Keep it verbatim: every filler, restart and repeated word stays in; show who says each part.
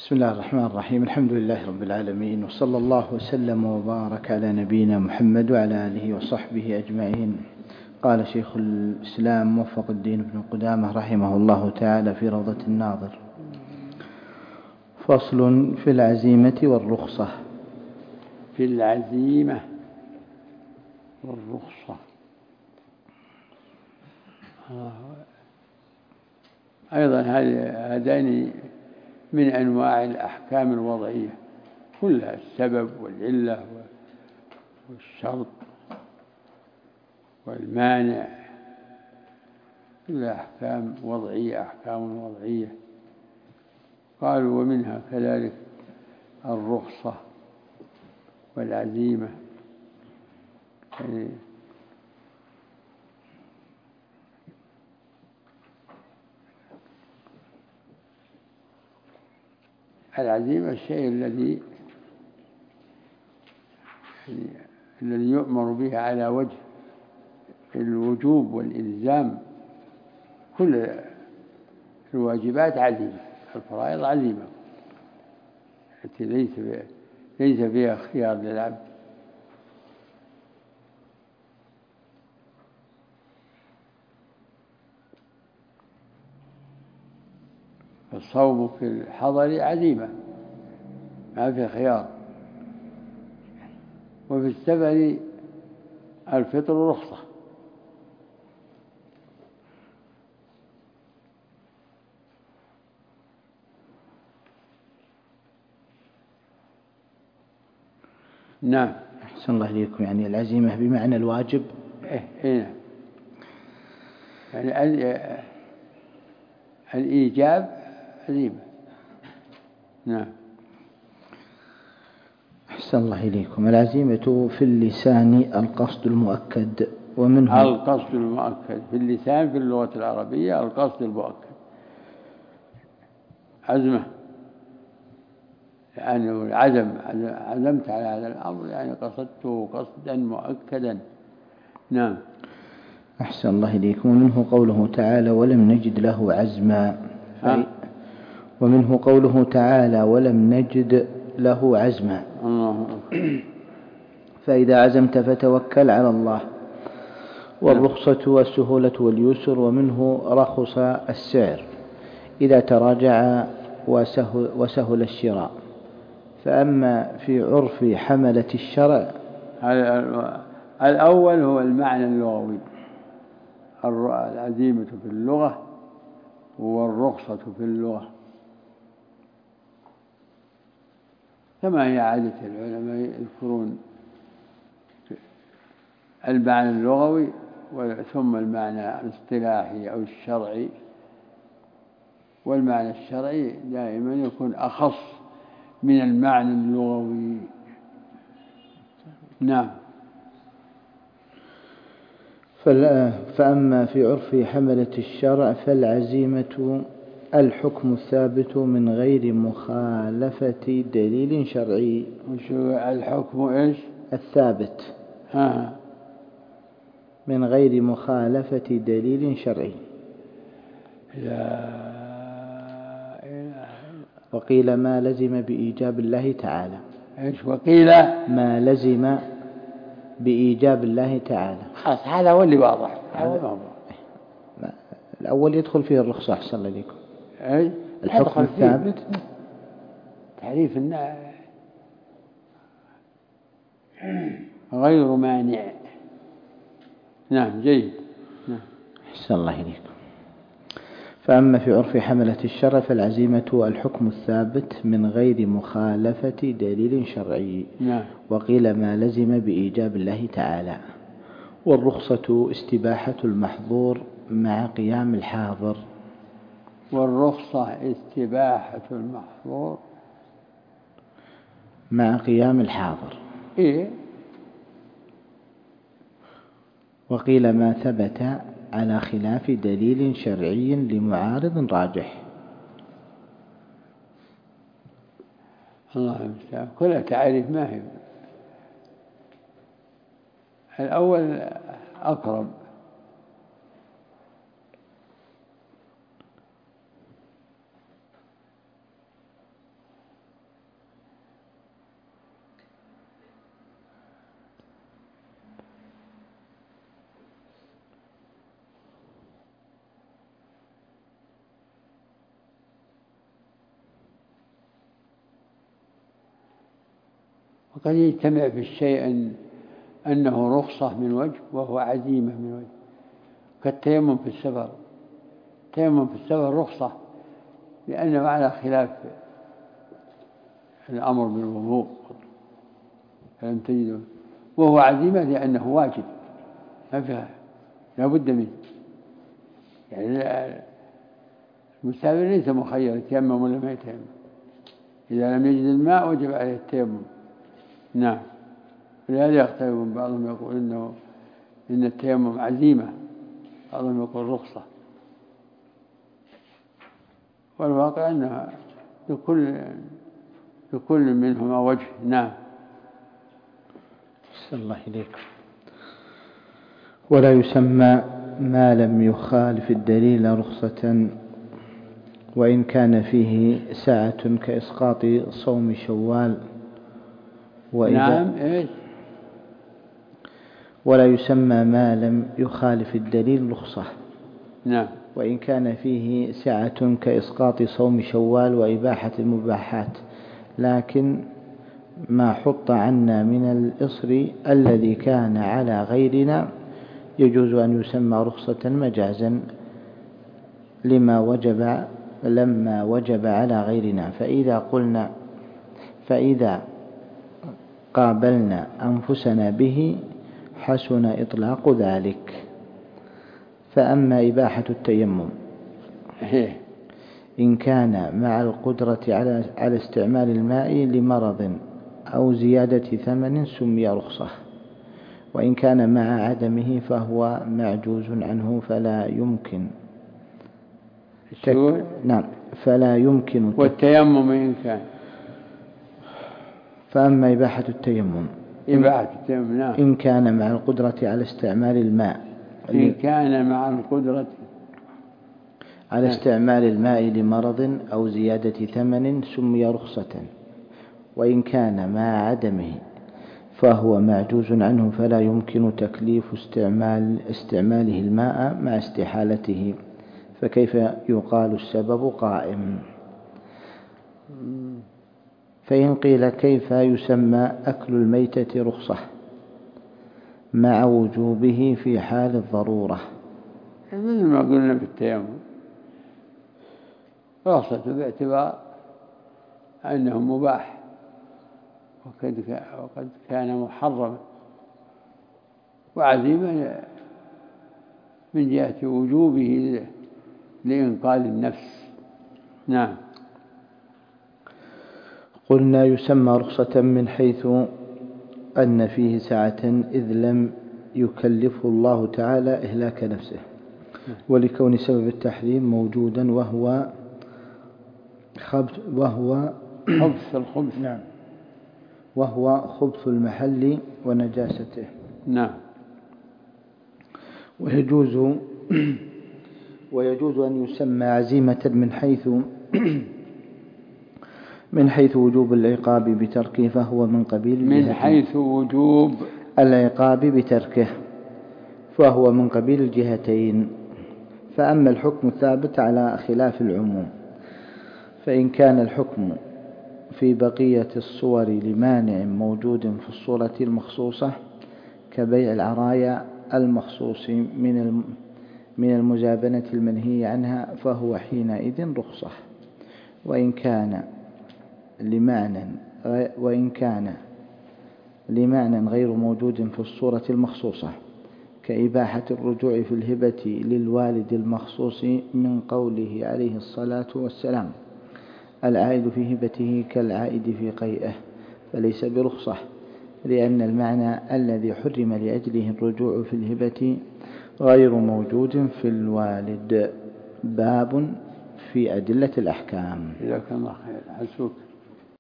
Speaker 1: بسم الله الرحمن الرحيم. الحمد لله رب العالمين، وصلى الله وسلم وبارك على نبينا محمد وعلى آله وصحبه أجمعين. قال شيخ الإسلام موفق الدين بن قدامة رحمه الله تعالى في روضة الناظر: فصل في العزيمة والرخصة.
Speaker 2: في العزيمة والرخصة أيضا هذين من أنواع الأحكام الوضعية كلها، السبب والعلة والشرط والمانع، كلها أحكام وضعية أحكام وضعية. قالوا ومنها كذلك الرخصة والعزيمة، يعني العزيمة الشيء الذي الذي يؤمر به على وجه الوجوب والإلزام. كل الواجبات عزيمة، الفرائض عزيمة التي ليس ليس فيها اختيار للعبد. الصوم في الحضر عزيمة ما في خيار، وفي السفر الفطر رخصة. نعم.
Speaker 1: أحسن الله إليكم. يعني العزيمة بمعنى الواجب.
Speaker 2: إيه إيه يعني الإيجاب عزيمة. نعم.
Speaker 1: أحسن الله إليكم. العزيمة في اللسان القصد المؤكد، ومنه
Speaker 2: القصد المؤكد في اللسان في اللغة العربية القصد المؤكد عزمة، لأنه يعني عزم عزمت على هذا الأمر، يعني قصدته قصدا مؤكدا. نعم.
Speaker 1: أحسن الله إليكم. ومنه قوله تعالى ولم نجد له عزما.
Speaker 2: ف...
Speaker 1: ومنه قوله تعالى ولم نجد له عزما.
Speaker 2: الله.
Speaker 1: فإذا عزمت فتوكل على الله. والرخصة والسهولة واليسر. ومنه رخص السعر إذا تراجع وسهل, وسهل الشراء. فأما في عرف حملة الشرع،
Speaker 2: الأول هو المعنى اللغوي، العزيمة في اللغة والرخصة في اللغة، كما هي عادة العلماء يذكرون المعنى اللغوي ثم المعنى الاصطلاحي أو الشرعي. والمعنى الشرعي دائما يكون أخص من المعنى اللغوي. نعم.
Speaker 1: فأما في عرف حملة الشرع فالعزيمة الحكم الثابت من غير مخالفة دليل شرعي.
Speaker 2: الحكم إيش؟
Speaker 1: الثابت
Speaker 2: ها.
Speaker 1: من غير مخالفة دليل شرعي.
Speaker 2: لا إله.
Speaker 1: وقيل ما لزم بإيجاب الله تعالى.
Speaker 2: إيش وقيل؟
Speaker 1: ما لزم بإيجاب الله تعالى.
Speaker 2: خلاص هذا هو اللي واضح.
Speaker 1: الأول يدخل فيه الرخصة. أحسن الله إليكم.
Speaker 2: أي
Speaker 1: الحكم الثابت
Speaker 2: تعريف غير مانع. نعم جيد. نعم.
Speaker 1: أحسن الله إليكم. فأما في عرف حملة الشرع فالعزيمة الحكم الثابت من غير مخالفة دليل شرعي.
Speaker 2: نعم.
Speaker 1: وقيل ما لزم بإيجاب الله تعالى. والرخصة استباحة المحظور مع قيام الحاضر.
Speaker 2: والرخصة استباحة المحظور
Speaker 1: مع قيام الحاضر.
Speaker 2: إيه؟
Speaker 1: وقيل ما ثبت على خلاف دليل شرعي لمعارض راجح.
Speaker 2: الله المستعان. كلها تعريف ما هي. الأول أقرب. وقد يجتمع في الشيء أن أنه رخصة من وجه وهو عزيمة من وجه، كالتيمم في السفر. التيمم في السفر رخصة لأنه على خلاف الأمر بالوضوء فلم تجده، وهو عزيمة لأنه واجب ما فيها لا بد منه. يعني المسافر ليس مخير يتيمم ولا ما يتيمم، إذا لم يجد الماء وجب عليه التيمم. نعم. ولهذا يختلفون، بعضهم يقول إنه إن التيمم عزيمة، بعضهم يقول رخصة، والواقع أنها لكل لكل منهما وجه. نعم.
Speaker 1: أحسن الله إليكم. ولا يسمى ما لم يخالف الدليل رخصة وإن كان فيه سعة كإسقاط صوم شوال. وإذا
Speaker 2: نعم. إيه؟
Speaker 1: ولا يسمى ما لم يخالف الدليل رخصة.
Speaker 2: نعم.
Speaker 1: وإن كان فيه سعة كإسقاط صوم شوال وإباحة المباحات، لكن ما حط عنا من الإصر الذي كان على غيرنا يجوز أن يسمى رخصة مجازا لما وجب لما وجب على غيرنا. فإذا قلنا فإذا قابلنا أنفسنا به حسن إطلاق ذلك. فأما إباحة التيمم إن كان مع القدرة على على استعمال الماء لمرض أو زيادة ثمن سمي رخصة، وإن كان مع عدمه فهو معجوز عنه فلا يمكن تك... نعم فلا يمكن تك...
Speaker 2: والتيمم إن كان.
Speaker 1: فأما إباحة التيمم
Speaker 2: إباحة التيمم نعم.
Speaker 1: إن كان مع القدرة على استعمال الماء
Speaker 2: إن كان مع القدرة
Speaker 1: على استعمال الماء لمرض أو زيادة ثمن سمي رخصة، وإن كان مع عدمه فهو معجوز عنه فلا يمكن تكليف استعمال استعماله الماء مع استحالته، فكيف يقال السبب قائم؟ فإن قيل كيف يسمى أكل الميتة رخصة مع وجوبه في حال الضرورة؟
Speaker 2: مثل ما قلنا في التيمم رخصة باعتبار أنه مباح وقد وقد كان محرما، وعزيمة من جهة وجوبه لإنقاذ النفس. نعم.
Speaker 1: قلنا يسمى رخصة من حيث أن فيه سعة إذ لم يكلفه الله تعالى إهلاك نفسه، ولكون سبب التحريم موجودا وهو خبث وهو
Speaker 2: خبث الخبث.
Speaker 1: نعم وهو خبث المحل ونجاسته.
Speaker 2: نعم.
Speaker 1: ويجوز ويجوز أن يسمى عزيمة من حيث من حيث وجوب العقاب بتركه، فهو من قبيل
Speaker 2: من حيث وجوب
Speaker 1: العقاب بتركه فهو من قبيل الجهتين. فأما الحكم الثابت على خلاف العموم، فإن كان الحكم في بقية الصور لمانع موجود في الصورة المخصوصة كبيع العرايا المخصوص من من المزابنة المنهي عنها فهو حينئذ رخصة. وإن كان لمعنى وإن كان لمعنى غير موجود في الصورة المخصوصة كإباحة الرجوع في الهبة للوالد المخصوص من قوله عليه الصلاة والسلام العائد في هبته كالعائد في قيئه، فليس برخصة، لأن المعنى الذي حرم لأجله الرجوع في الهبة غير موجود في الوالد. باب في أدلة الأحكام.
Speaker 2: جزاك الله خير. حسوك.